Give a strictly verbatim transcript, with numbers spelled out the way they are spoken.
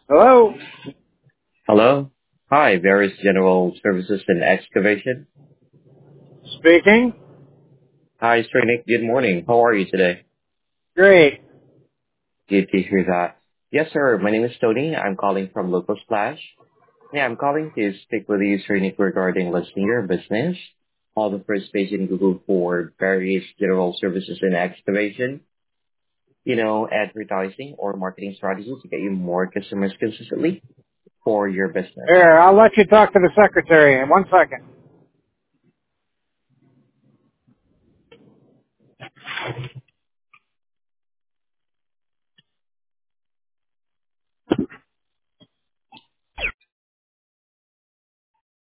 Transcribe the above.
Hello? Hello. Hi, Various General Services and Excavation. Speaking? Hi, Sir Nick. Good morning. How are you today? Great. Good to hear that. Yes, sir. My name is Tony. I'm calling from Local Splash. Yeah, I'm calling to speak with you, Sir Nick, regarding listing your business. All the first page in Google for Various General Services and Excavation. You know, advertising or marketing strategies to get you more customers consistently for your business. Here, I'll let you talk to the secretary in one second.